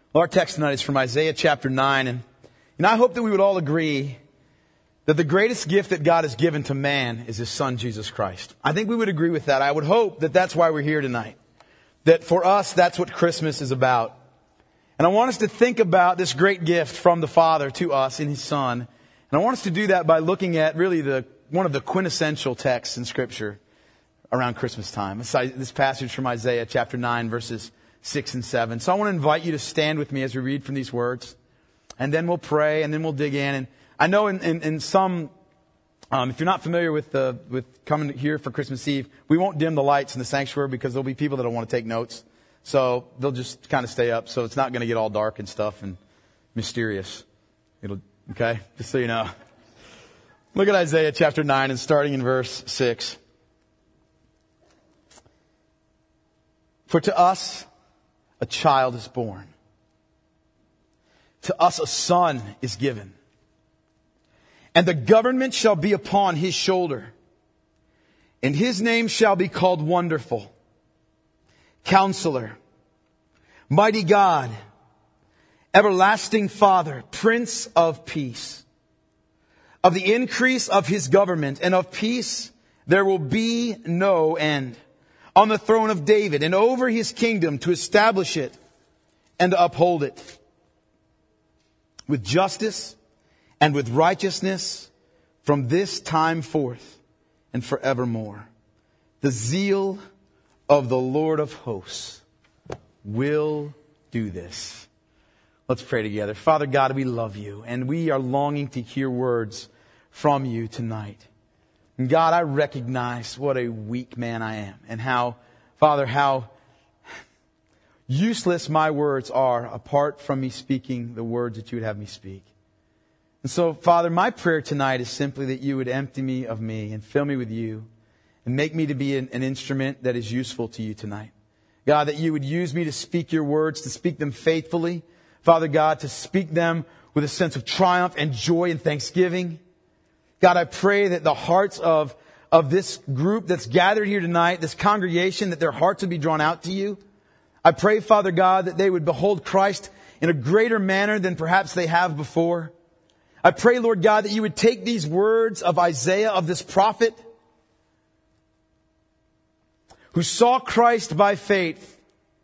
Well, our text tonight is from Isaiah chapter 9. And I hope that we would all agree that the greatest gift that God has given to man is His Son, Jesus Christ. I think we would agree with that. I would hope that that's why we're here tonight. That for us, that's what Christmas is about. And I want us to think about this great gift from the Father to us in His Son. And I want us to do that by looking at really one of the quintessential texts in Scripture around Christmas time. This passage from Isaiah chapter 9, verses 6 and 7. So I want to invite you to stand with me as we read from these words. And then we'll pray, and then we'll dig in. And I know in some, if you're not familiar with coming here for Christmas Eve, we won't dim the lights in the sanctuary because there'll be people that don't want to take notes. So they'll just kind of stay up. So it's not going to get all dark and stuff and mysterious. Okay? Just so you know. Look at Isaiah chapter 9 and starting in verse 6. For to us a child is born. To us a son is given. And the government shall be upon His shoulder. And His name shall be called Wonderful, Counselor, Mighty God, Everlasting Father, Prince of Peace. Of the increase of His government and of peace there will be no end. On the throne of David and over His kingdom, to establish it and to uphold it with justice and with righteousness from this time forth and forevermore. The zeal of the Lord of hosts will do this. Let's pray together. Father God, we love You, and we are longing to hear words from You tonight. And God, I recognize what a weak man I am, and how useless my words are apart from me speaking the words that You would have me speak. And so, Father, my prayer tonight is simply that You would empty me of me and fill me with You and make me to be an instrument that is useful to You tonight. God, that You would use me to speak Your words, to speak them faithfully. Father God, to speak them with a sense of triumph and joy and thanksgiving. God, I pray that the hearts of this group that's gathered here tonight, this congregation, that their hearts would be drawn out to You. I pray, Father God, that they would behold Christ in a greater manner than perhaps they have before. I pray, Lord God, that You would take these words of Isaiah, of this prophet, who saw Christ by faith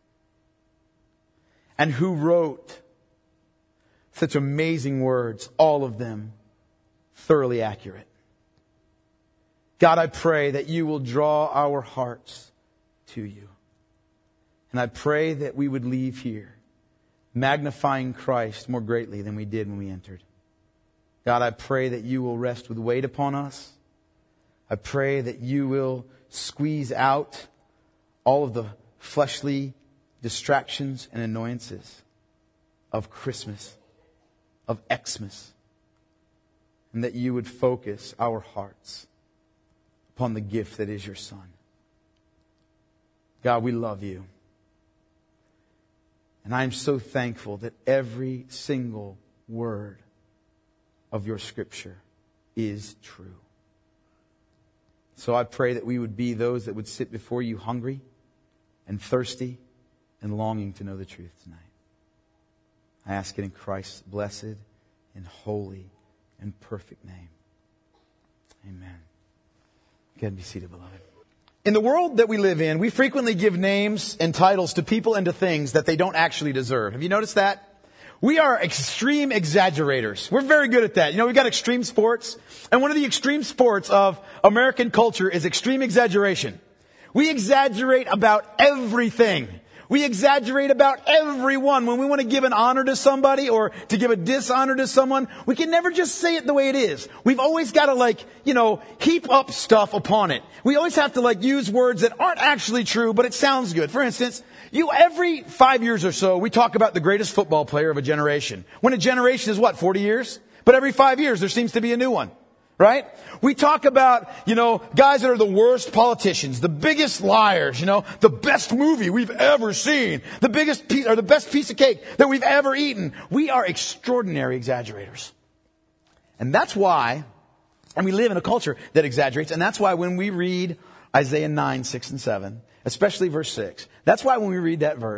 and who wrote such amazing words, all of them thoroughly accurate. God, I pray that You will draw our hearts to You. And I pray that we would leave here magnifying Christ more greatly than we did when we entered. God, I pray that You will rest with weight upon us. I pray that You will squeeze out all of the fleshly distractions and annoyances of Christmas, of Xmas, and that You would focus our hearts upon the gift that is Your Son. God, we love You. And I am so thankful that every single word of Your Scripture is true. So I pray that we would be those that would sit before You hungry and thirsty and longing to know the truth tonight. I ask it in Christ's blessed and holy and perfect name. Amen. Go ahead and be seated, beloved. In the world that we live in, we frequently give names and titles to people and to things that they don't actually deserve. Have you noticed that? We are extreme exaggerators. We're very good at that. You know, we've got extreme sports. And one of the extreme sports of American culture is extreme exaggeration. We exaggerate about everything. We exaggerate about everyone. When we want to give an honor to somebody or to give a dishonor to someone, we can never just say it the way it is. We've always got to heap up stuff upon it. We always have to use words that aren't actually true, but it sounds good. For instance, every 5 years or so, we talk about the greatest football player of a generation. When a generation is 40 years? But every 5 years, there seems to be a new one. Right? We talk about, guys that are the worst politicians, the biggest liars, the best movie we've ever seen, the best piece of cake that we've ever eaten. We are extraordinary exaggerators. And that's why, and we live in a culture that exaggerates, and that's why when we read Isaiah 9, 6, and 7, especially verse 6, that's why when we read that verse,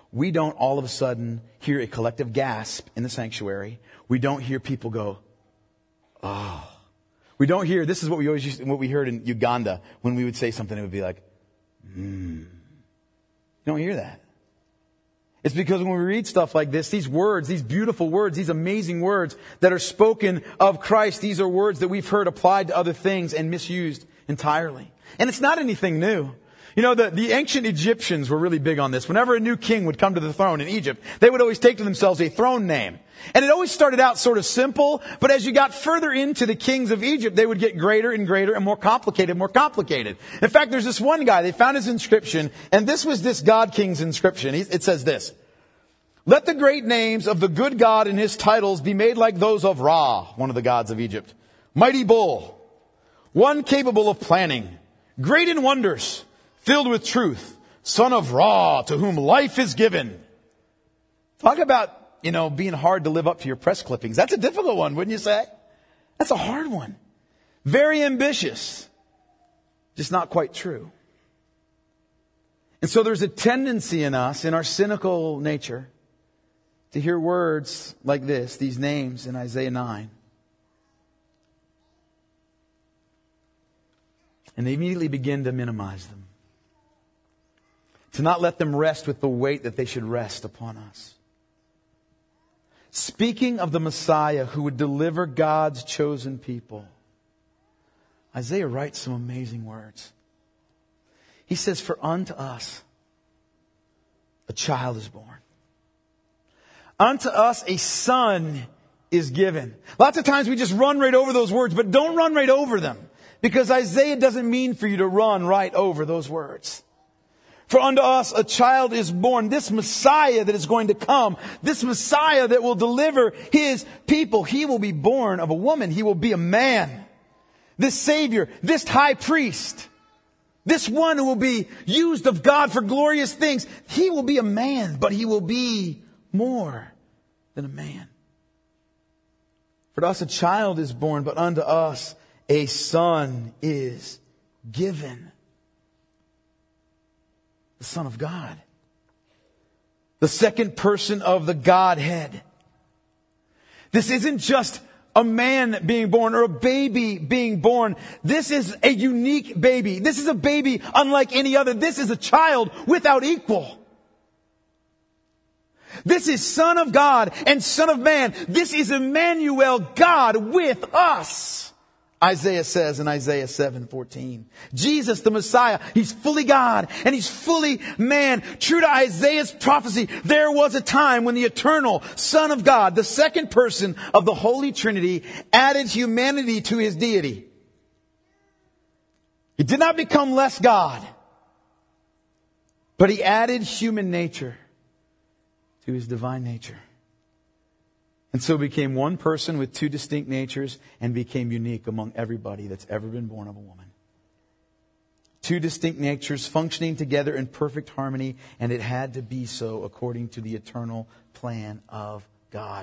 we don't all of a sudden hear a collective gasp in the sanctuary. We don't hear people go, oh. We don't hear, this is what what we heard in Uganda when we would say something, it would be like, You don't hear that. It's because when we read stuff like this, these words, these beautiful words, these amazing words that are spoken of Christ, these are words that we've heard applied to other things and misused entirely. And it's not anything new. You know, the ancient Egyptians were really big on this. Whenever a new king would come to the throne in Egypt, they would always take to themselves a throne name. And it always started out sort of simple, but as you got further into the kings of Egypt, they would get greater and greater and more complicated. In fact, there's this one guy, they found his inscription, and this was this God king's inscription. It says this: "Let the great names of the good God and his titles be made like those of Ra," one of the gods of Egypt, "mighty bull, one capable of planning, great in wonders, filled with truth, son of Ra, to whom life is given." Talk about, being hard to live up to your press clippings. That's a difficult one, wouldn't you say? That's a hard one. Very ambitious. Just not quite true. And so there's a tendency in us, in our cynical nature, to hear words like this, these names in Isaiah 9. And they immediately begin to minimize them. To not let them rest with the weight that they should rest upon us. Speaking of the Messiah who would deliver God's chosen people, Isaiah writes some amazing words. He says, "For unto us a child is born. Unto us a son is given." Lots of times we just run right over those words, but don't run right over them. Because Isaiah doesn't mean for you to run right over those words. For unto us a child is born. This Messiah that is going to come, this Messiah that will deliver his people, he will be born of a woman. He will be a man. This Savior, this high priest, this one who will be used of God for glorious things, he will be a man, but he will be more than a man. For to us a child is born, but unto us a son is given. The Son of God. The second person of the Godhead. This isn't just a man being born or a baby being born. This is a unique baby. This is a baby unlike any other. This is a child without equal. This is Son of God and Son of Man. This is Emmanuel, God with us. Isaiah says in Isaiah 7:14. Jesus, the Messiah, he's fully God and he's fully man. True to Isaiah's prophecy, there was a time when the eternal Son of God, the second person of the Holy Trinity, added humanity to his deity. He did not become less God, but he added human nature to his divine nature. And so became one person with two distinct natures and became unique among everybody that's ever been born of a woman. Two distinct natures functioning together in perfect harmony, and it had to be so according to the eternal plan of God.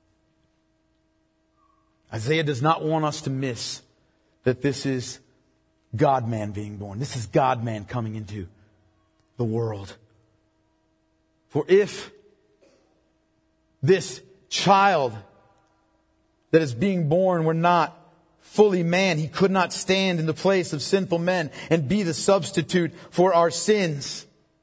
Isaiah does not want us to miss that this is God-man being born. This is God-man coming into the world. For if this child that is being born were not fully man, he could not stand in the place of sinful men and be the substitute for our sins.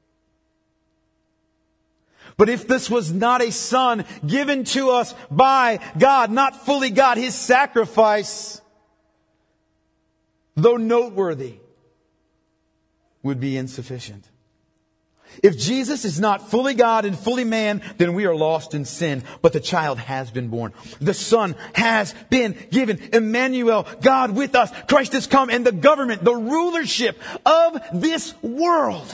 But if this was not a son given to us by God, not fully God, his sacrifice, though noteworthy, would be insufficient. If Jesus is not fully God and fully man, then we are lost in sin. But the child has been born. The Son has been given. Emmanuel, God with us. Christ has come, and the government, the rulership of this world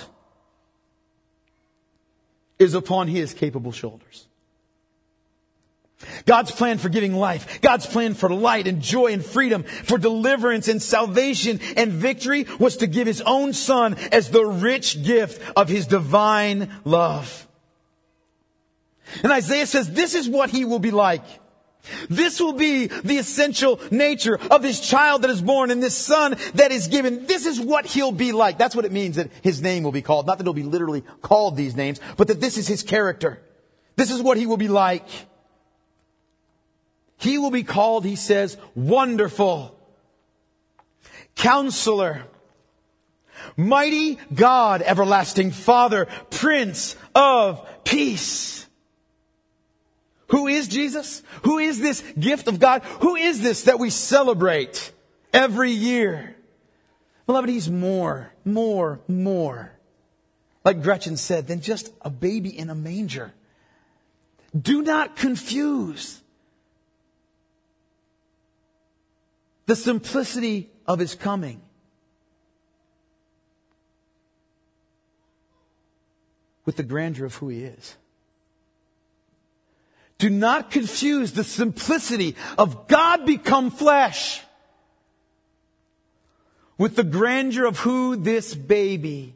is upon his capable shoulders. God's plan for giving life, God's plan for light and joy and freedom, for deliverance and salvation and victory was to give his own Son as the rich gift of his divine love. And Isaiah says this is what he will be like. This will be the essential nature of this child that is born and this son that is given. This is what he'll be like. That's what it means that his name will be called. Not that he'll be literally called these names, but that this is his character. This is what he will be like. He will be called, he says, Wonderful, Counselor, Mighty God, Everlasting Father, Prince of Peace. Who is Jesus? Who is this gift of God? Who is this that we celebrate every year? Beloved, he's more. Like Gretchen said, than just a baby in a manger. Do not confuse the simplicity of his coming with the grandeur of who he is. Do not confuse the simplicity of God become flesh with the grandeur of who this baby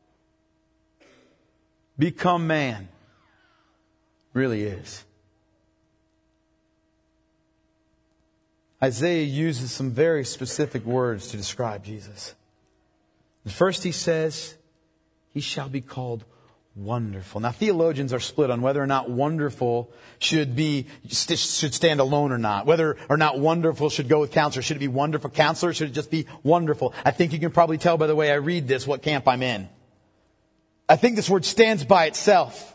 become man really is. Isaiah uses some very specific words to describe Jesus. First he says, he shall be called Wonderful. Now, theologians are split on whether or not wonderful should stand alone or not. Whether or not wonderful should go with counselor. Should it be wonderful counselor? Should it just be wonderful? I think you can probably tell by the way I read this what camp I'm in. I think this word stands by itself.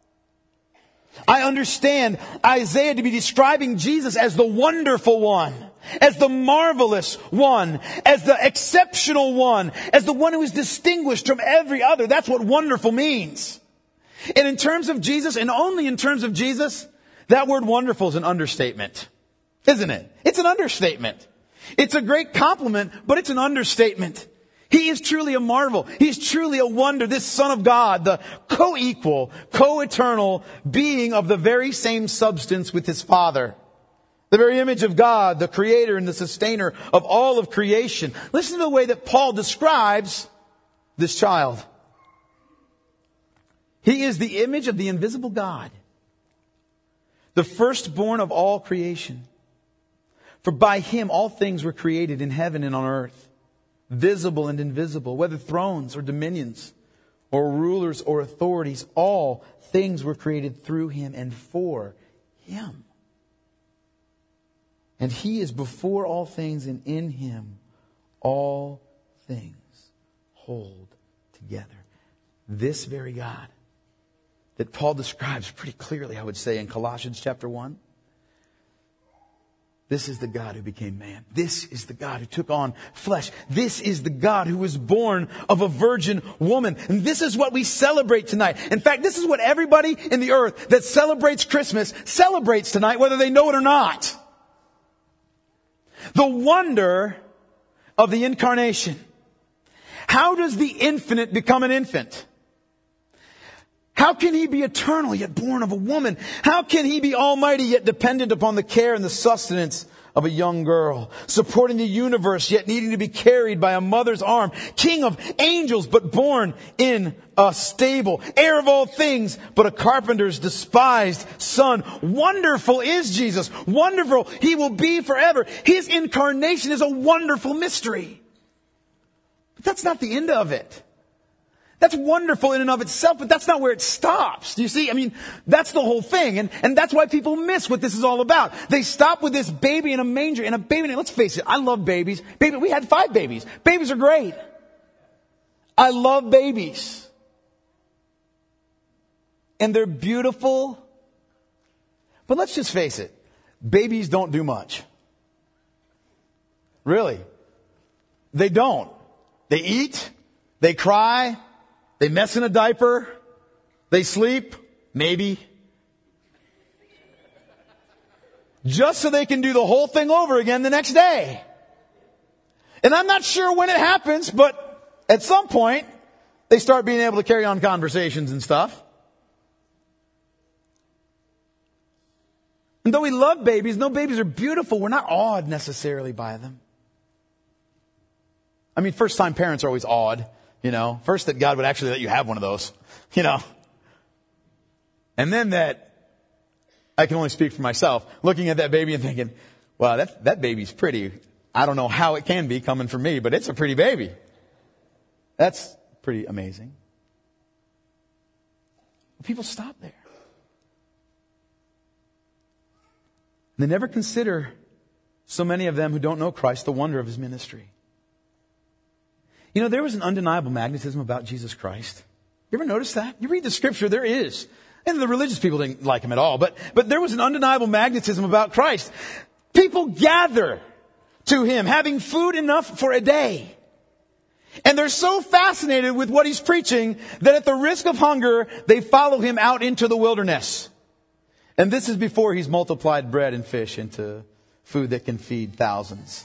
I understand Isaiah to be describing Jesus as the wonderful one, as the marvelous one, as the exceptional one, as the one who is distinguished from every other. That's what wonderful means. And in terms of Jesus, and only in terms of Jesus, that word wonderful is an understatement, isn't it? It's an understatement. It's a great compliment, but it's an understatement. He is truly a marvel. He's truly a wonder. This Son of God, the co-equal, co-eternal being of the very same substance with his Father. The very image of God, the creator and the sustainer of all of creation. Listen to the way that Paul describes this child. He is the image of the invisible God, the firstborn of all creation. For by him all things were created in heaven and on earth, visible and invisible, whether thrones or dominions or rulers or authorities, all things were created through him and for him. And he is before all things, and in him all things hold together. This very God that Paul describes pretty clearly, I would say, in Colossians chapter 1. This is the God who became man. This is the God who took on flesh. This is the God who was born of a virgin woman. And this is what we celebrate tonight. In fact, this is what everybody in the earth that celebrates Christmas celebrates tonight, whether they know it or not. The wonder of the incarnation. How does the infinite become an infant? How can he be eternal yet born of a woman? How can he be almighty yet dependent upon the care and the sustenance of a young girl? Supporting the universe yet needing to be carried by a mother's arm. King of angels but born in a stable. Heir of all things but a carpenter's despised son. Wonderful is Jesus. Wonderful he will be forever. His incarnation is a wonderful mystery. But that's not the end of it. That's wonderful in and of itself, but that's not where it stops. Do you see? I mean, that's the whole thing. And that's why people miss what this is all about. They stop with this baby in a manger and a baby. Let's face it, I love babies. We had 5 babies. Babies are great. I love babies. And they're beautiful. But let's just face it. Babies don't do much. Really. They don't. They eat. They cry. They mess in a diaper. They sleep. Maybe. Just so they can do the whole thing over again the next day. And I'm not sure when it happens, but at some point, they start being able to carry on conversations and stuff. And though we love babies, no babies are beautiful. We're not awed necessarily by them. I mean, first-time parents are always awed. You know, first that God would actually let you have one of those, you know. And then that I can only speak for myself, looking at that baby and thinking, wow, that baby's pretty. I don't know how it can be coming from me, but it's a pretty baby. That's pretty amazing. People stop there. They never consider, so many of them who don't know Christ, the wonder of his ministry. You know, there was an undeniable magnetism about Jesus Christ. You ever notice that? You read the scripture, there is. And the religious people didn't like him at all. But there was an undeniable magnetism about Christ. People gather to him, having food enough for a day. And they're so fascinated with what he's preaching that at the risk of hunger, they follow him out into the wilderness. And this is before he's multiplied bread and fish into food that can feed thousands.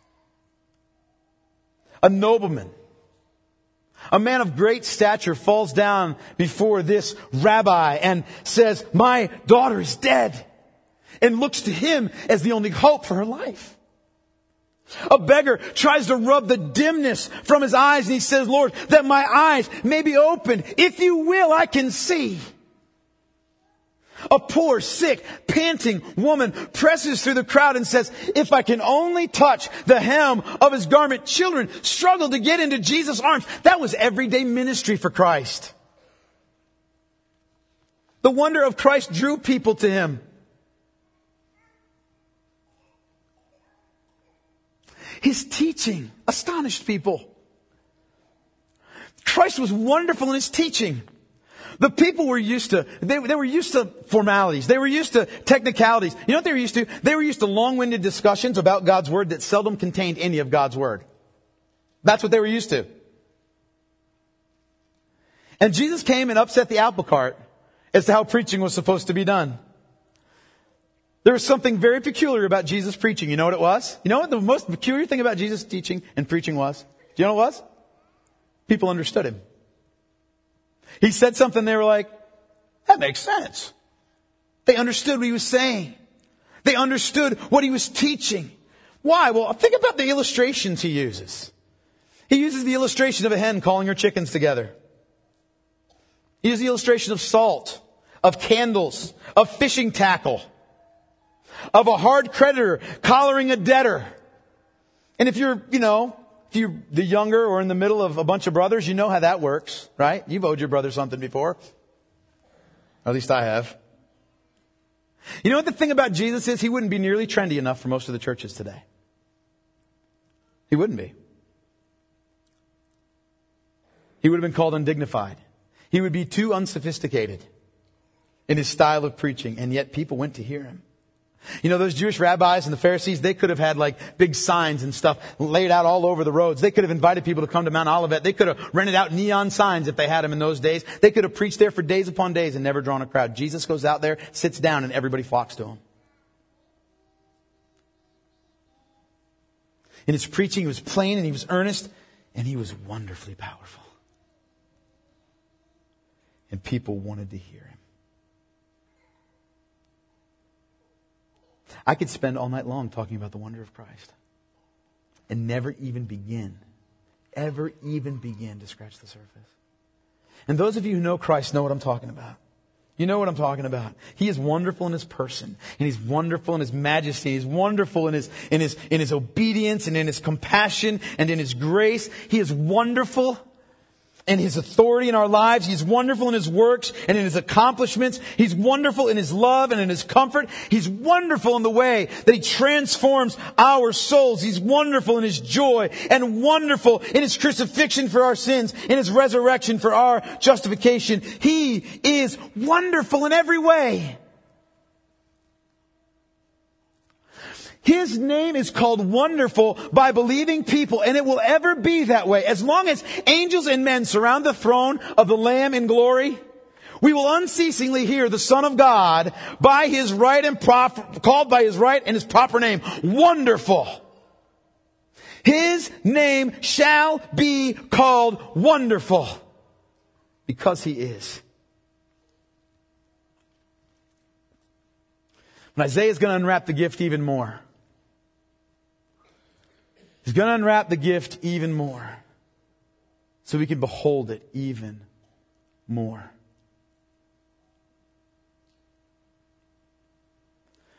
A nobleman, a man of great stature, falls down before this rabbi and says, "My daughter is dead," and looks to him as the only hope for her life. A beggar tries to rub the dimness from his eyes, and he says, "Lord, that my eyes may be opened. If you will, I can see." A poor, sick, panting woman presses through the crowd and says, "If I can only touch the hem of his garment." Children struggle to get into Jesus' arms. That was everyday ministry for Christ. The wonder of Christ drew people to him. His teaching astonished people. Christ was wonderful in his teaching. The people were used to, they were used to formalities. They were used to technicalities. You know what they were used to? They were used to long-winded discussions about God's Word that seldom contained any of God's Word. That's what they were used to. And Jesus came and upset the apple cart as to how preaching was supposed to be done. There was something very peculiar about Jesus' preaching. You know what it was? You know what the most peculiar thing about Jesus' teaching and preaching was? Do you know what it was? People understood him. He said something, they were like, that makes sense. They understood what he was saying. They understood what he was teaching. Why? Well, think about the illustrations he uses. He uses the illustration of a hen calling her chickens together. He uses the illustration of salt, of candles, of fishing tackle, of a hard creditor collaring a debtor. And if you're the younger or in the middle of a bunch of brothers, you know how that works, right? You've owed your brother something before. Or at least I have. You know what the thing about Jesus is? He wouldn't be nearly trendy enough for most of the churches today. He wouldn't be. He would have been called undignified. He would be too unsophisticated in his style of preaching, and yet people went to hear him. You know, those Jewish rabbis and the Pharisees, they could have had like big signs and stuff laid out all over the roads. They could have invited people to come to Mount Olivet. They could have rented out neon signs if they had them in those days. They could have preached there for days upon days and never drawn a crowd. Jesus goes out there, sits down, and everybody flocks to him. In his preaching, he was plain and he was earnest and he was wonderfully powerful. And people wanted to hear him. I could spend all night long talking about the wonder of Christ and never even begin to scratch the surface. And those of you who know Christ know what I'm talking about. You know what I'm talking about. He is wonderful in his person, and he's wonderful in his majesty. He's wonderful in his obedience and in his compassion and in his grace. He is wonderful in his authority in our lives. He's wonderful in his works and in his accomplishments. He's wonderful in his love and in his comfort. He's wonderful in the way that he transforms our souls. He's wonderful in his joy and wonderful in his crucifixion for our sins, in his resurrection for our justification. He is wonderful in every way. His name is called Wonderful by believing people, and it will ever be that way. As long as angels and men surround the throne of the Lamb in glory, we will unceasingly hear the Son of God by his right and called by his right and his proper name, Wonderful. His name shall be called Wonderful because he is. And Isaiah is going to unwrap the gift even more. He's going to unwrap the gift even more so we can behold it even more.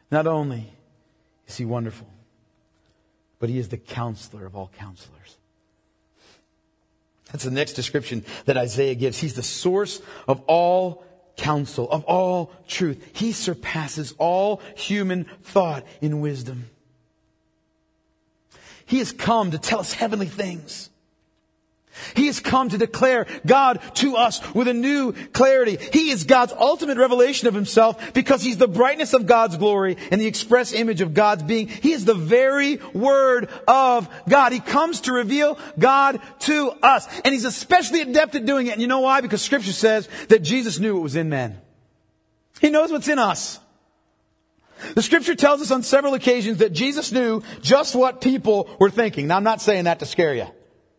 Not only is he wonderful, but he is the counselor of all counselors. That's the next description that Isaiah gives. He's the source of all counsel, of all truth. He surpasses all human thought in wisdom. He has come to tell us heavenly things. He has come to declare God to us with a new clarity. He is God's ultimate revelation of himself because he's the brightness of God's glory and the express image of God's being. He is the very Word of God. He comes to reveal God to us. And he's especially adept at doing it. And you know why? Because Scripture says that Jesus knew what was in men. He knows what's in us. The Scripture tells us on several occasions that Jesus knew just what people were thinking. Now, I'm not saying that to scare you.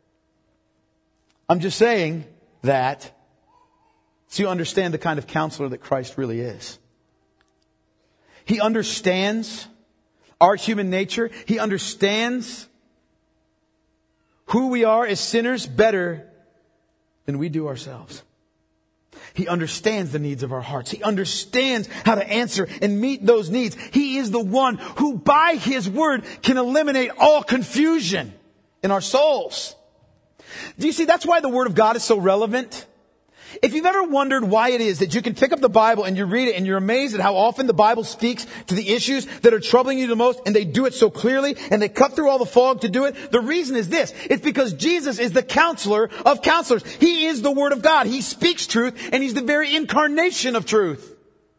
I'm just saying that so you understand the kind of counselor that Christ really is. He understands our human nature. He understands who we are as sinners better than we do ourselves. He understands the needs of our hearts. He understands how to answer and meet those needs. He is the one who by His Word can eliminate all confusion in our souls. Do you see, that's why the Word of God is so relevant. If you've ever wondered why it is that you can pick up the Bible and you read it and you're amazed at how often the Bible speaks to the issues that are troubling you the most, and they do it so clearly and they cut through all the fog to do it, the reason is this. It's because Jesus is the counselor of counselors. He is the Word of God. He speaks truth and He's the very incarnation of truth.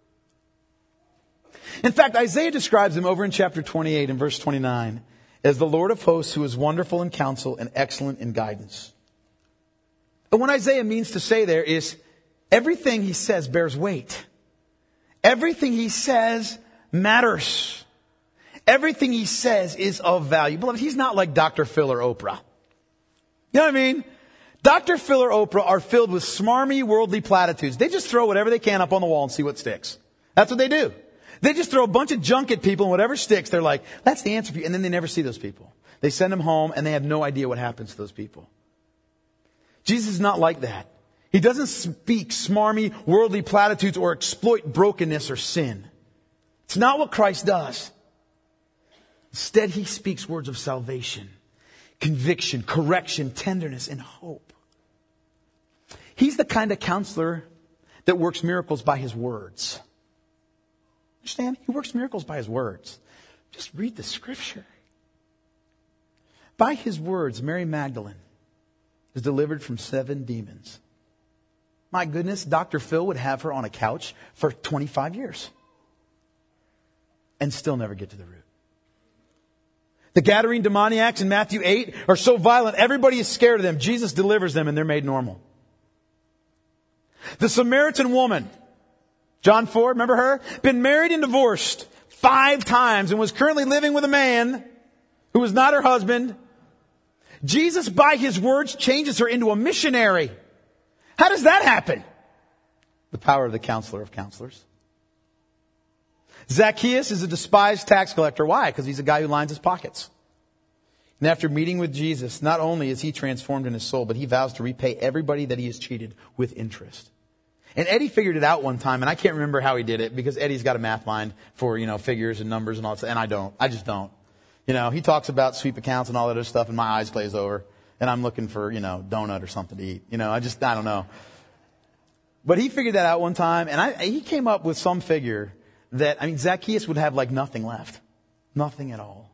In fact, Isaiah describes Him over in chapter 28 and verse 29 as the Lord of hosts who is wonderful in counsel and excellent in guidance. And what Isaiah means to say there is everything he says bears weight. Everything he says matters. Everything he says is of value. Beloved, he's not like Dr. Phil or Oprah. You know what I mean? Dr. Phil or Oprah are filled with smarmy worldly platitudes. They just throw whatever they can up on the wall and see what sticks. That's what they do. They just throw a bunch of junk at people and whatever sticks, they're like, that's the answer for you. And then they never see those people. They send them home and they have no idea what happens to those people. Jesus is not like that. He doesn't speak smarmy worldly platitudes or exploit brokenness or sin. It's not what Christ does. Instead, He speaks words of salvation, conviction, correction, tenderness, and hope. He's the kind of counselor that works miracles by His words. Understand? He works miracles by His words. Just read the Scripture. By His words, Mary Magdalene is delivered from 7 demons. My goodness, Dr. Phil would have her on a couch for 25 years and still never get to the root. The Gadarene demoniacs in Matthew 8 are so violent, everybody is scared of them. Jesus delivers them and they're made normal. The Samaritan woman, John 4, remember her? Been married and divorced 5 times and was currently living with a man who was not her husband. Jesus, by His words, changes her into a missionary. How does that happen? The power of the counselor of counselors. Zacchaeus is a despised tax collector. Why? Because he's a guy who lines his pockets. And after meeting with Jesus, not only is he transformed in his soul, but he vows to repay everybody that he has cheated with interest. And Eddie figured it out one time, and I can't remember how he did it because Eddie's got a math mind for, figures and numbers and all that, and I don't. I just don't. He talks about sweep accounts and all that other stuff, and my eyes glaze over, and I'm looking for, donut or something to eat. I don't know. But he figured that out one time, and he came up with some figure that, Zacchaeus would have like nothing left. Nothing at all.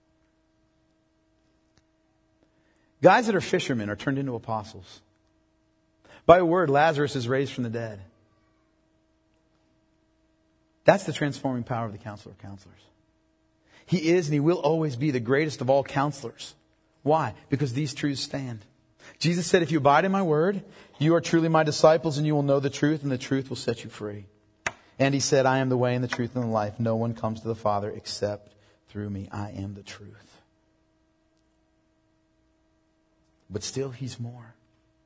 Guys that are fishermen are turned into apostles. By a word, Lazarus is raised from the dead. That's the transforming power of the counselor of counselors. He is and He will always be the greatest of all counselors. Why? Because these truths stand. Jesus said, if you abide in my word, you are truly my disciples and you will know the truth and the truth will set you free. And He said, I am the way and the truth and the life. No one comes to the Father except through me. I am the truth. But still, He's more.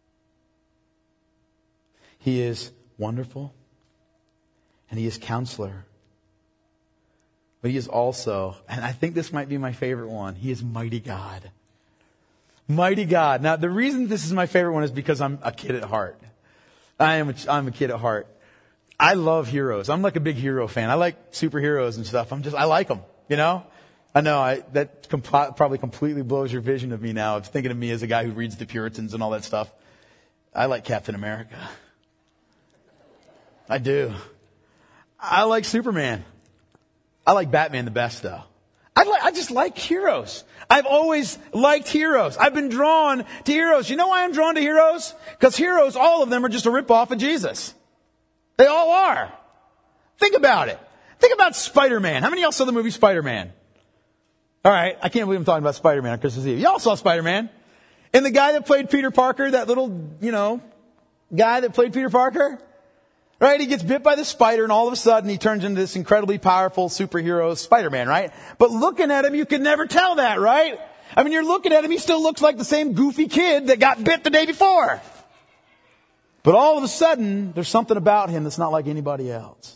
He is wonderful and He is counselor. But He is also, and I think this might be my favorite one, He is mighty God. Mighty God. Now, the reason this is my favorite one is because I'm a kid at heart. I'm a kid at heart. I love heroes. I'm like a big hero fan. I like superheroes and stuff. I like them, you know? I know that probably completely blows your vision of me now, of thinking of me as a guy who reads the Puritans and all that stuff. I like Captain America. I do. I like Superman. I like Batman the best, though. I just like heroes. I've always liked heroes. I've been drawn to heroes. You know why I'm drawn to heroes? Because heroes, all of them are just a ripoff of Jesus. They all are. Think about it. Think about Spider-Man. How many of y'all saw the movie Spider-Man? All right, I can't believe I'm talking about Spider-Man on Christmas Eve. Y'all saw Spider-Man. And the guy that played Peter Parker, that little, guy that played Peter Parker, right? He gets bit by the spider and all of a sudden he turns into this incredibly powerful superhero Spider-Man, right? But looking at him, you could never tell that, right? I mean, you're looking at him, he still looks like the same goofy kid that got bit the day before. But all of a sudden, there's something about him that's not like anybody else.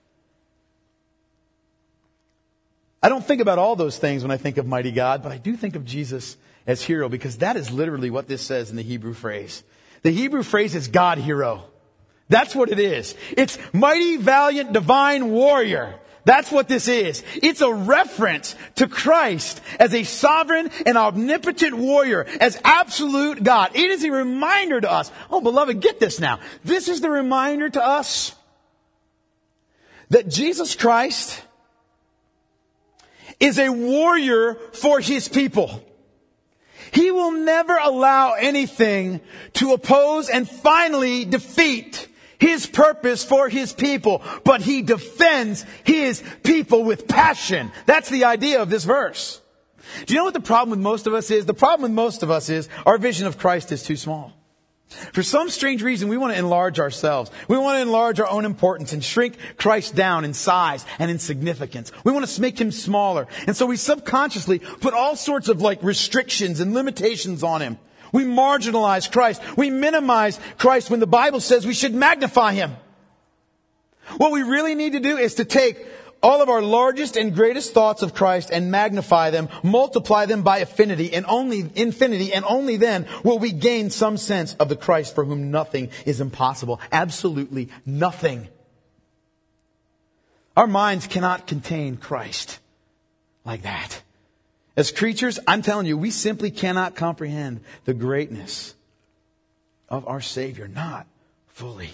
I don't think about all those things when I think of mighty God, but I do think of Jesus as hero, because that is literally what this says in the Hebrew phrase. The Hebrew phrase is God hero. That's what it is. It's mighty, valiant, divine warrior. That's what this is. It's a reference to Christ as a sovereign and omnipotent warrior, as absolute God. It is a reminder to us. Oh, beloved, get this now. This is the reminder to us that Jesus Christ is a warrior for His people. He will never allow anything to oppose and finally defeat His purpose for His people, but He defends His people with passion. That's the idea of this verse. Do you know what the problem with most of us is? The problem with most of us is our vision of Christ is too small. For some strange reason, we want to enlarge ourselves. We want to enlarge our own importance and shrink Christ down in size and in significance. We want to make Him smaller. And so we subconsciously put all sorts of restrictions and limitations on Him. We marginalize Christ. We minimize Christ when the Bible says we should magnify Him. What we really need to do is to take all of our largest and greatest thoughts of Christ and magnify them, multiply them by infinity, and only then will we gain some sense of the Christ for whom nothing is impossible. Absolutely nothing. Our minds cannot contain Christ like that. As creatures, I'm telling you, we simply cannot comprehend the greatness of our Savior. Not fully.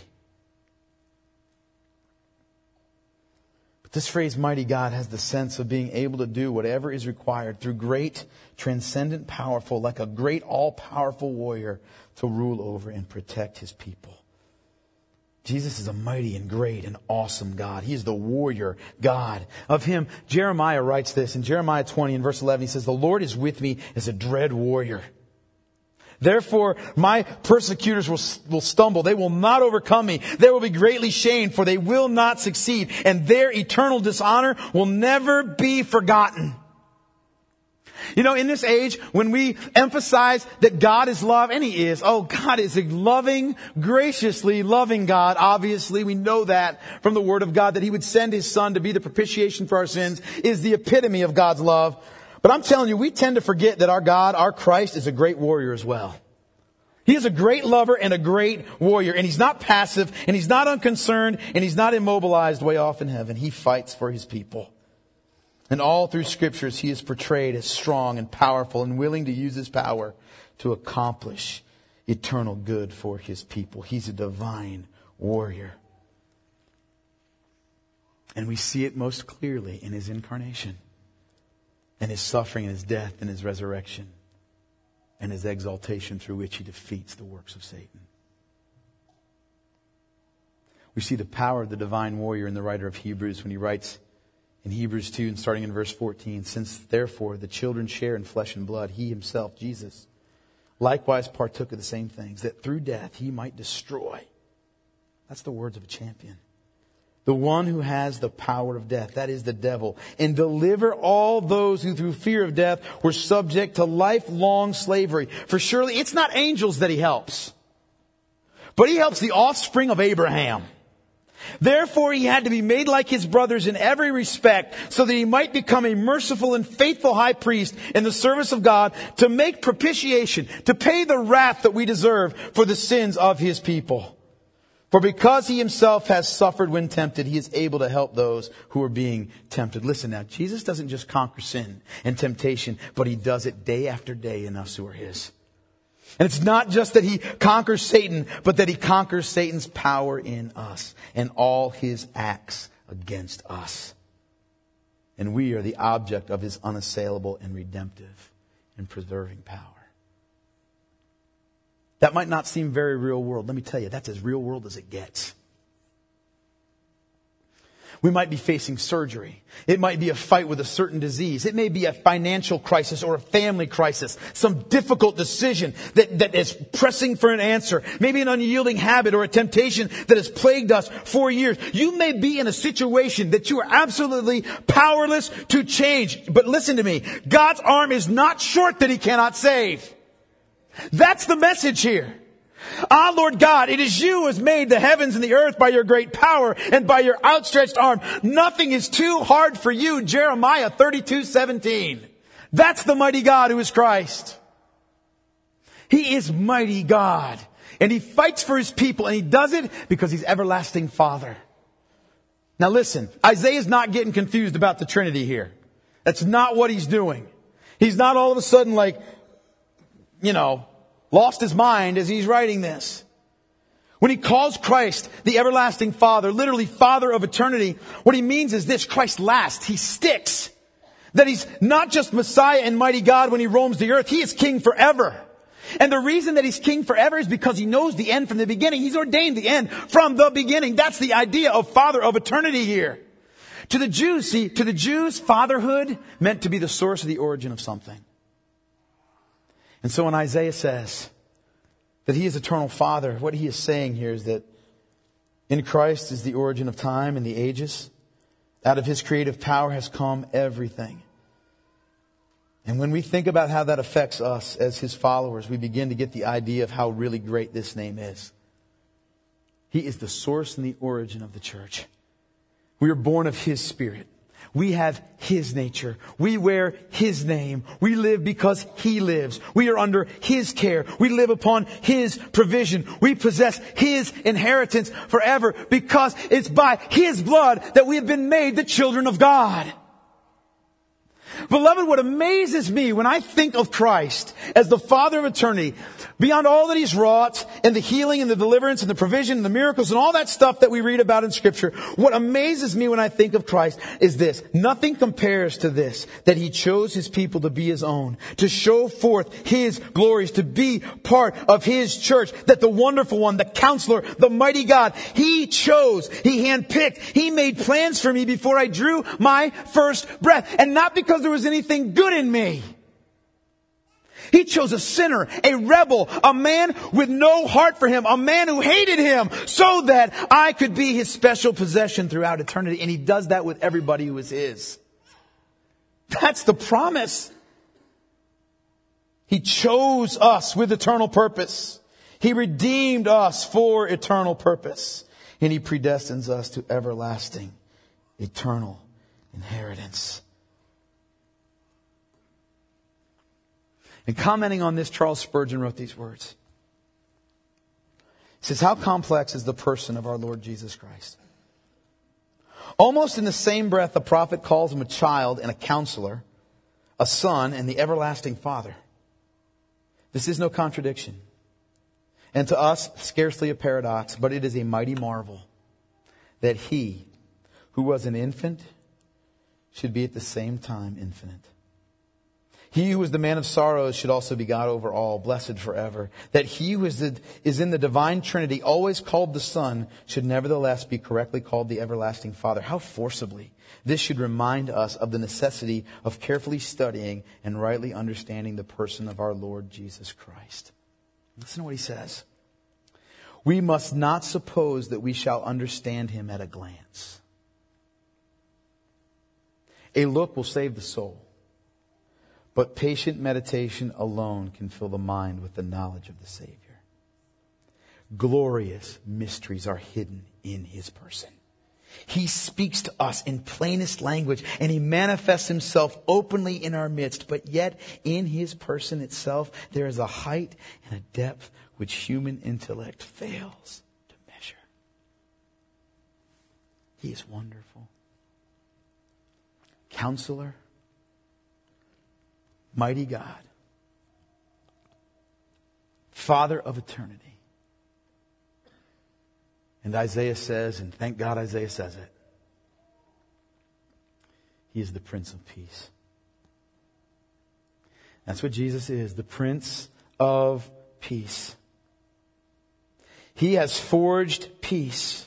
But this phrase, mighty God, has the sense of being able to do whatever is required through great, transcendent, powerful, like a great, all-powerful warrior to rule over and protect His people. Jesus is a mighty and great and awesome God. He is the warrior God. Of Him, Jeremiah writes this in Jeremiah 20 in verse 11. He says, "The Lord is with me as a dread warrior. Therefore, my persecutors will stumble. They will not overcome me. They will be greatly shamed, for they will not succeed. And their eternal dishonor will never be forgotten." You know, in this age, when we emphasize that God is love, and He is, God is a loving, graciously loving God. Obviously, we know that from the Word of God, that He would send His Son to be the propitiation for our sins is the epitome of God's love. But I'm telling you, we tend to forget that our God, our Christ, is a great warrior as well. He is a great lover and a great warrior. And He's not passive, and He's not unconcerned, and He's not immobilized way off in heaven. He fights for His people. And all through Scriptures, He is portrayed as strong and powerful and willing to use His power to accomplish eternal good for His people. He's a divine warrior. And we see it most clearly in His incarnation, and His suffering and His death and His resurrection and His exaltation through which He defeats the works of Satan. We see the power of the divine warrior in the writer of Hebrews when he writes in Hebrews 2 and starting in verse 14, "Since therefore the children share in flesh and blood, He Himself, Jesus, likewise partook of the same things, that through death He might destroy." That's the words of a champion. "The one who has the power of death," that is the devil, "and deliver all those who through fear of death were subject to lifelong slavery. For surely it's not angels that He helps, but He helps the offspring of Abraham. Therefore He had to be made like His brothers in every respect, so that He might become a merciful and faithful high priest in the service of God, to make propitiation, to pay the wrath that we deserve for the sins of His people. For because he himself has suffered when tempted, he is able to help those who are being tempted. Listen now, Jesus doesn't just conquer sin and temptation, but he does it day after day in us who are his. And it's not just that he conquers Satan, but that he conquers Satan's power in us and all his acts against us. And we are the object of his unassailable and redemptive and preserving power. That might not seem very real world. Let me tell you, that's as real world as it gets. We might be facing surgery. It might be a fight with a certain disease. It may be a financial crisis or a family crisis. Some difficult decision that is pressing for an answer. Maybe an unyielding habit or a temptation that has plagued us for years. You may be in a situation that you are absolutely powerless to change. But listen to me. God's arm is not short that he cannot save. That's the message here. Ah, Lord God, it is you who has made the heavens and the earth by your great power and by your outstretched arm. Nothing is too hard for you. Jeremiah 32:17. That's the mighty God who is Christ. He is mighty God. And he fights for his people, and he does it because he's everlasting Father. Now listen, Isaiah's not getting confused about the Trinity here. That's not what he's doing. He's not all of a sudden like, lost his mind as he's writing this. When he calls Christ the everlasting Father, literally Father of eternity, what he means is this: Christ lasts. He sticks. That he's not just Messiah and mighty God when he roams the earth. He is king forever. And the reason that he's king forever is because he knows the end from the beginning. He's ordained the end from the beginning. That's the idea of Father of eternity here. To the Jews, fatherhood meant to be the source of the origin of something. And so when Isaiah says that he is eternal Father, what he is saying here is that in Christ is the origin of time and the ages. Out of his creative power has come everything. And when we think about how that affects us as his followers, we begin to get the idea of how really great this name is. He is the source and the origin of the church. We are born of his Spirit. We have his nature. We wear his name. We live because he lives. We are under his care. We live upon his provision. We possess his inheritance forever because it's by his blood that we have been made the children of God. Beloved, what amazes me when I think of Christ as the Father of eternity, beyond all that he's wrought, and the healing and the deliverance and the provision and the miracles and all that stuff that we read about in Scripture, what amazes me when I think of Christ is this: nothing compares to this, that he chose his people to be his own, to show forth his glories, to be part of his church, that the wonderful one, the counselor, the mighty God, he chose, he handpicked, he made plans for me before I drew my first breath. And not because there was anything good in me. He chose a sinner, a rebel, a man with no heart for him, a man who hated him, so that I could be his special possession throughout eternity. And he does that with everybody who is his. That's the promise. He chose us with eternal purpose. He redeemed us for eternal purpose. And he predestines us to everlasting, eternal inheritance. And commenting on this, Charles Spurgeon wrote these words. He says, how complex is the person of our Lord Jesus Christ? Almost in the same breath, the prophet calls him a child and a counselor, a son and the everlasting Father. This is no contradiction. And to us, scarcely a paradox, but it is a mighty marvel that he, who was an infant, should be at the same time infinite. He who is the man of sorrows should also be God over all, blessed forever. That he who is in the divine Trinity, always called the Son, should nevertheless be correctly called the everlasting Father. How forcibly this should remind us of the necessity of carefully studying and rightly understanding the person of our Lord Jesus Christ. Listen to what he says. We must not suppose that we shall understand him at a glance. A look will save the soul. But patient meditation alone can fill the mind with the knowledge of the Savior. Glorious mysteries are hidden in his person. He speaks to us in plainest language, and he manifests himself openly in our midst. But yet, in his person itself, there is a height and a depth which human intellect fails to measure. He is wonderful. Counselor, mighty God, Father of eternity. And Isaiah says, and thank God Isaiah says it, He is the Prince of Peace. That's what Jesus is, the Prince of Peace. He has forged peace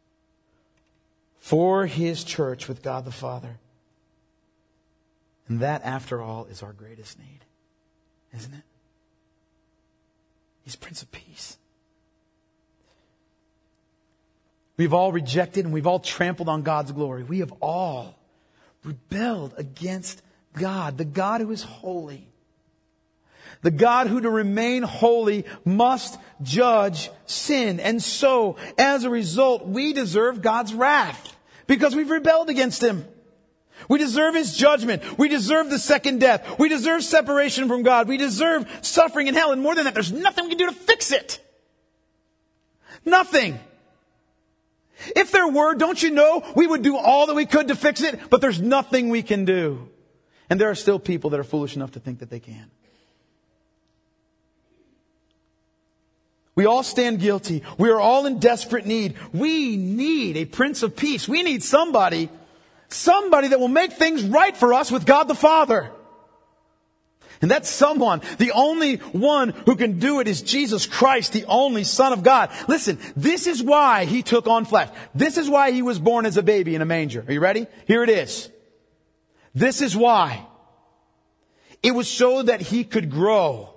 for His church with God the Father. And that, after all, is our greatest need, isn't it? He's Prince of Peace. We've all rejected and we've all trampled on God's glory. We have all rebelled against God, the God who is holy. The God who, to remain holy, must judge sin. And so, as a result, we deserve God's wrath because we've rebelled against Him. We deserve His judgment. We deserve the second death. We deserve separation from God. We deserve suffering in hell. And more than that, there's nothing we can do to fix it. Nothing. If there were, don't you know, we would do all that we could to fix it, but there's nothing we can do. And there are still people that are foolish enough to think that they can. We all stand guilty. We are all in desperate need. We need a Prince of Peace. We need somebody that will make things right for us with God the Father. And that someone, the only one who can do it, is Jesus Christ, the only Son of God. Listen, this is why He took on flesh. This is why He was born as a baby in a manger. Are you ready? Here it is. This is why. It was so that He could grow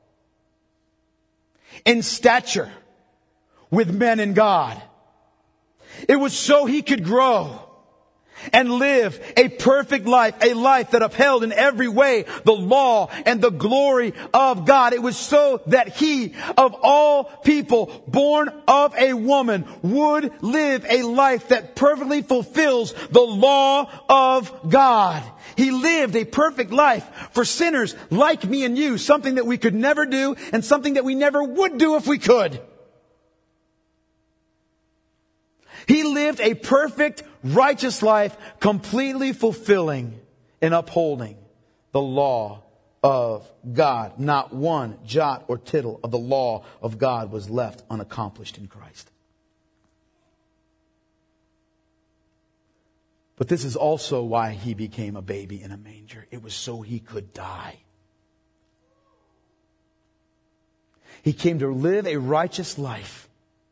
in stature with men and God. It was so He could grow and live a perfect life, a life that upheld in every way the law and the glory of God. It was so that He, of all people, born of a woman, would live a life that perfectly fulfills the law of God. He lived a perfect life for sinners like me and you, something that we could never do and something that we never would do if we could. He lived a perfect, righteous life, completely fulfilling and upholding the law of God. Not one jot or tittle of the law of God was left unaccomplished in Christ. But this is also why He became a baby in a manger. It was so He could die. He came to live a righteous life,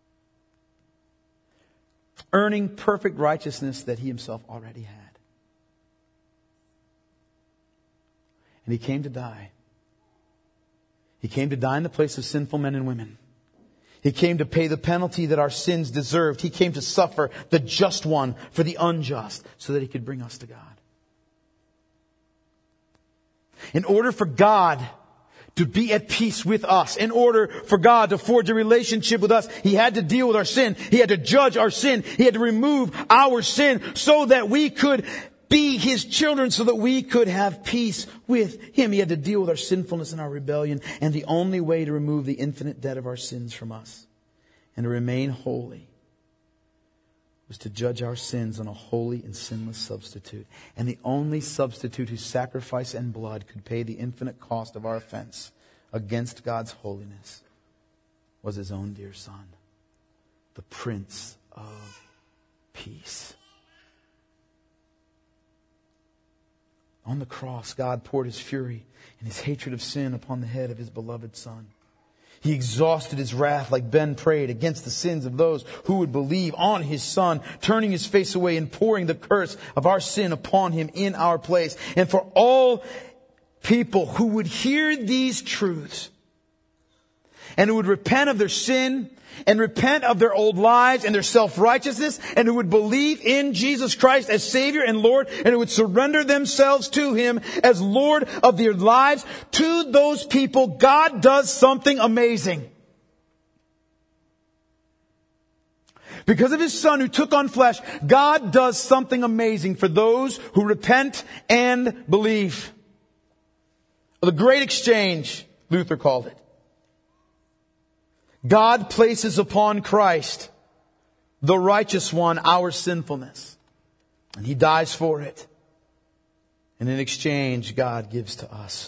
earning perfect righteousness that He Himself already had. And He came to die. He came to die in the place of sinful men and women. He came to pay the penalty that our sins deserved. He came to suffer, the just one for the unjust, so that He could bring us to God. In order for God to be at peace with us, in order for God to forge a relationship with us, He had to deal with our sin. He had to judge our sin. He had to remove our sin so that we could be His children, so that we could have peace with Him. He had to deal with our sinfulness and our rebellion. And the only way to remove the infinite debt of our sins from us and to remain holy was to judge our sins on a holy and sinless substitute. And the only substitute whose sacrifice and blood could pay the infinite cost of our offense against God's holiness was His own dear Son, the Prince of Peace. On the cross, God poured His fury and His hatred of sin upon the head of His beloved Son. He exhausted His wrath, like Ben prayed, against the sins of those who would believe on His Son, turning His face away and pouring the curse of our sin upon Him in our place. And for all people who would hear these truths and who would repent of their sin and repent of their old lives and their self-righteousness, and who would believe in Jesus Christ as Savior and Lord, and who would surrender themselves to Him as Lord of their lives, to those people, God does something amazing. Because of His Son who took on flesh, God does something amazing for those who repent and believe. The great exchange, Luther called it. God places upon Christ the righteous one, our sinfulness. And He dies for it. And in exchange, God gives to us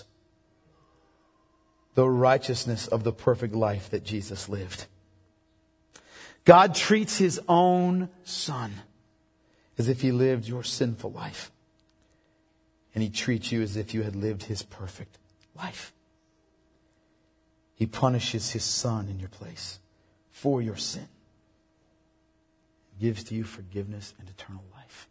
the righteousness of the perfect life that Jesus lived. God treats His own Son as if He lived your sinful life. And He treats you as if you had lived His perfect life. He punishes His Son in your place for your sin. He gives to you forgiveness and eternal life.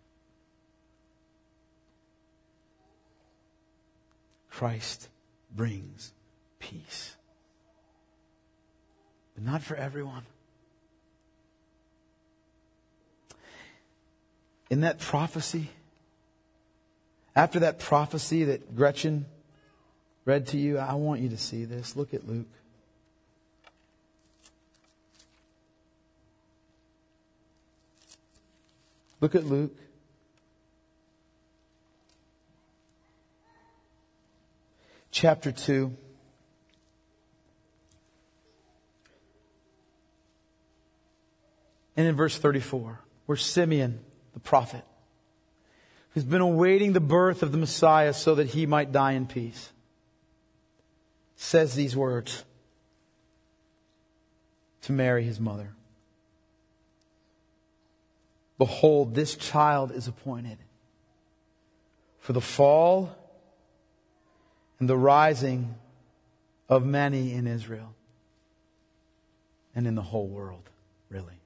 Christ brings peace. But not for everyone. In that prophecy, after that prophecy that Gretchen read to you, I want you to see this. Look at Luke. Look at Luke. Chapter 2. And in verse 34, where Simeon, the prophet, who's been awaiting the birth of the Messiah so that he might die in peace, says these words to Mary, his mother. Behold, this child is appointed for the fall and the rising of many in Israel and in the whole world, really.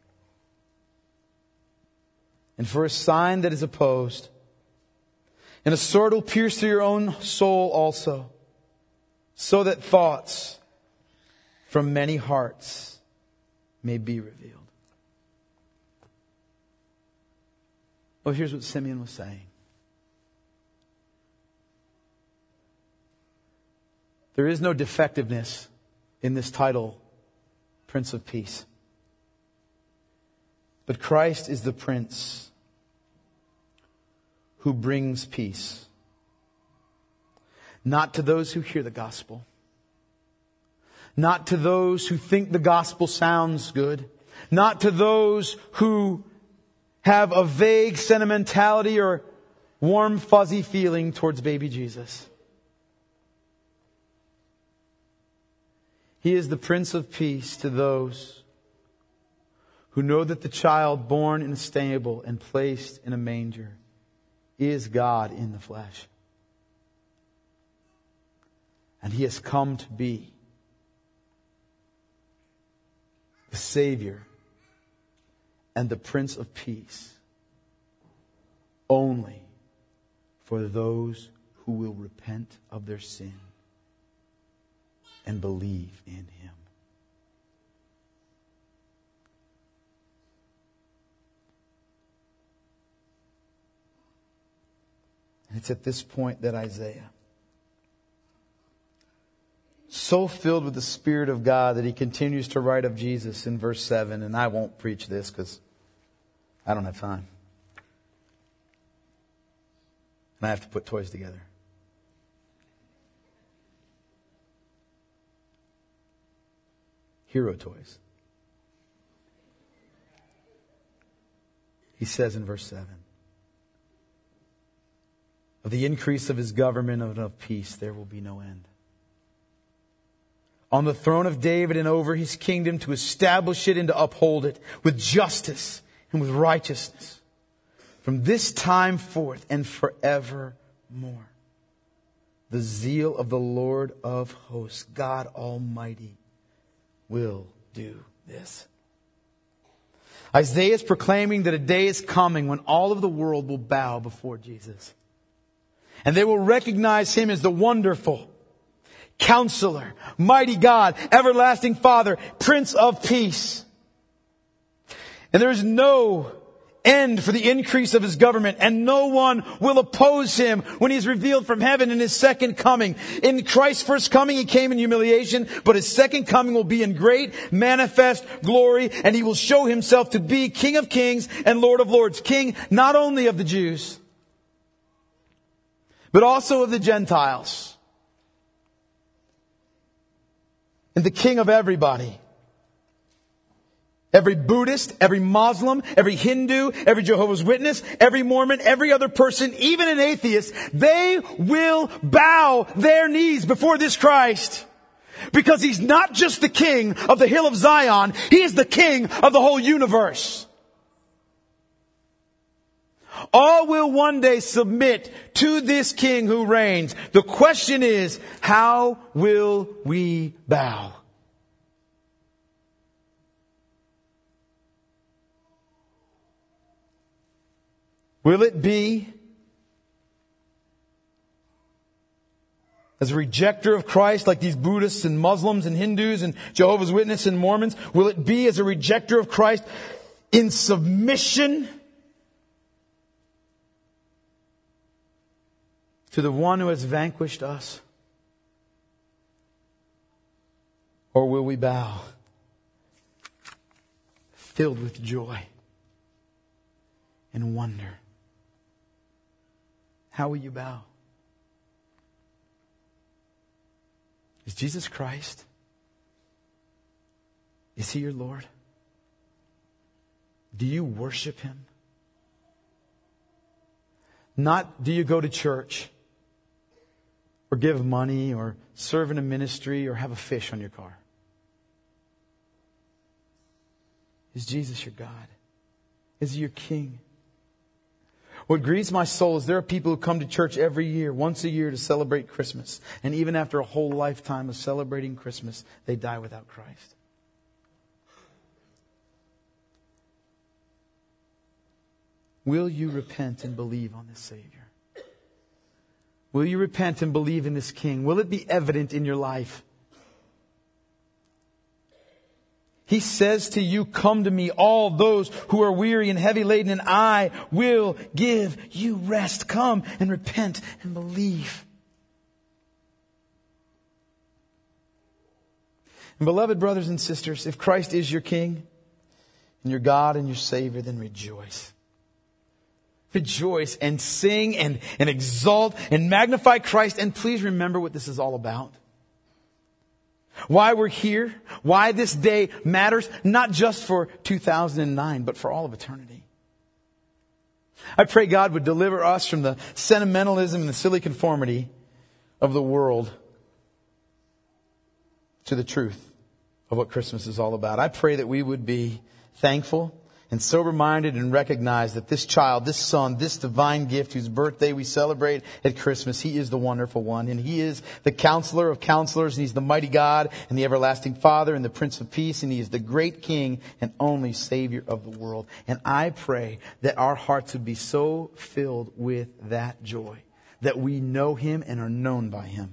And for a sign that is opposed, and a sword will pierce through your own soul also, so that thoughts from many hearts may be revealed. Well, here's what Simeon was saying. There is no defectiveness in this title, Prince of Peace. But Christ is the Prince who brings peace. Not to those who hear the gospel. Not to those who think the gospel sounds good. Not to those who have a vague sentimentality or warm, fuzzy feeling towards baby Jesus. He is the Prince of Peace to those who know that the child born in a stable and placed in a manger is God in the flesh. And He has come to be the Savior and the Prince of Peace only for those who will repent of their sin and believe in Him. And it's at this point that Isaiah, so filled with the Spirit of God that he continues to write of Jesus in verse 7. And I won't preach this because I don't have time. And I have to put toys together. Hero toys. He says in verse 7, of the increase of His government and of peace there will be no end. On the throne of David and over His kingdom, to establish it and to uphold it with justice and with righteousness from this time forth and forevermore. The zeal of the Lord of hosts, God Almighty, will do this. Isaiah is proclaiming that a day is coming when all of the world will bow before Jesus. And they will recognize Him as the wonderful Counselor, Mighty God, Everlasting Father, Prince of Peace. And there is no end for the increase of His government, and no one will oppose Him when He is revealed from heaven in His second coming. In Christ's first coming, He came in humiliation, but His second coming will be in great, manifest glory, and He will show Himself to be King of Kings and Lord of Lords. King not only of the Jews, but also of the Gentiles. And the King of everybody. Every Buddhist, every Muslim, every Hindu, every Jehovah's Witness, every Mormon, every other person, even an atheist, they will bow their knees before this Christ. Because He's not just the King of the hill of Zion, He is the King of the whole universe. All will one day submit to this King who reigns. The question is, how will we bow? Will it be as a rejecter of Christ like these Buddhists and Muslims and Hindus and Jehovah's Witnesses and Mormons? Will it be as a rejecter of Christ in submission to the one who has vanquished us? Or will we bow filled with joy and wonder? How will you bow? Is Jesus Christ? Is He your Lord? Do you worship Him? Not do you go to church or give money or serve in a ministry or have a fish on your car. Is Jesus your God? Is He your King? What grieves my soul is there are people who come to church every year, once a year, to celebrate Christmas. And even after a whole lifetime of celebrating Christmas, they die without Christ. Will you repent and believe on this Savior? Will you repent and believe in this King? Will it be evident in your life? He says to you, come to me, all those who are weary and heavy laden, and I will give you rest. Come and repent and believe. And beloved brothers and sisters, if Christ is your King and your God and your Savior, then rejoice. Rejoice and sing and exalt and magnify Christ. And please remember what this is all about. Why we're here, why this day matters, not just for 2009, but for all of eternity. I pray God would deliver us from the sentimentalism and the silly conformity of the world to the truth of what Christmas is all about. I pray that we would be thankful and sober-minded and recognize that this child, this son, this divine gift whose birthday we celebrate at Christmas, He is the wonderful one. And He is the counselor of counselors. And He's the mighty God and the everlasting Father and the Prince of Peace. And He is the great King and only Savior of the world. And I pray that our hearts would be so filled with that joy that we know Him and are known by Him.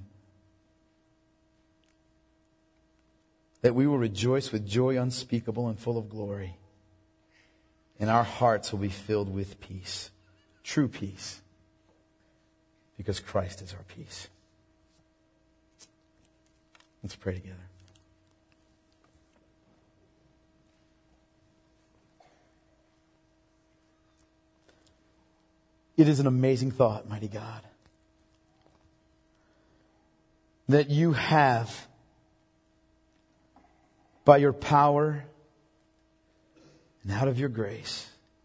That we will rejoice with joy unspeakable and full of glory. And our hearts will be filled with peace. True peace. Because Christ is our peace. Let's pray together. It is an amazing thought, mighty God, that You have, by Your power and out of Your grace,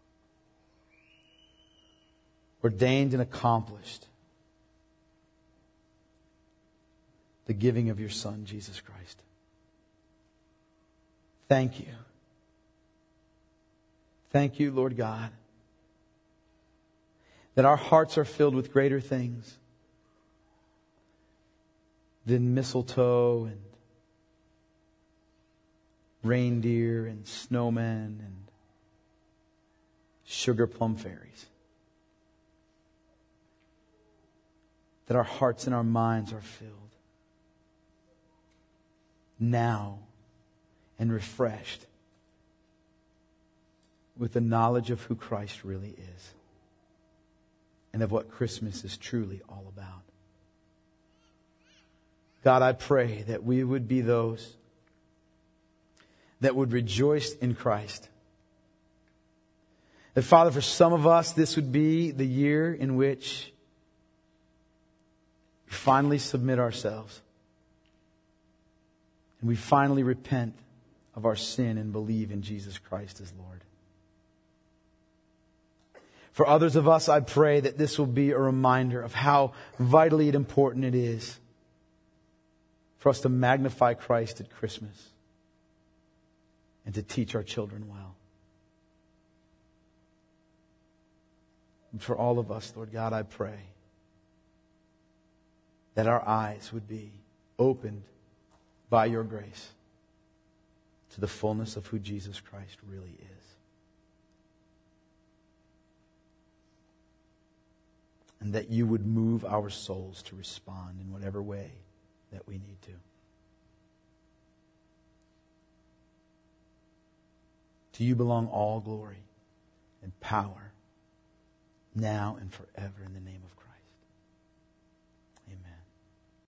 ordained and accomplished the giving of Your Son, Jesus Christ. Thank You. Thank You, Lord God, that our hearts are filled with greater things than mistletoe and reindeer and snowmen and sugar plum fairies. That our hearts and our minds are filled now and refreshed with the knowledge of who Christ really is and of what Christmas is truly all about. God, I pray that we would be those that would rejoice in Christ. That, Father, for some of us, this would be the year in which we finally submit ourselves. And we finally repent of our sin and believe in Jesus Christ as Lord. For others of us, I pray that this will be a reminder of how vitally important it is for us to magnify Christ at Christmas and to teach our children well. And for all of us, Lord God, I pray that our eyes would be opened by your grace to the fullness of who Jesus Christ really is. And that you would move our souls to respond in whatever way that we need to. To you belong all glory and power, now and forever, in the name of Christ.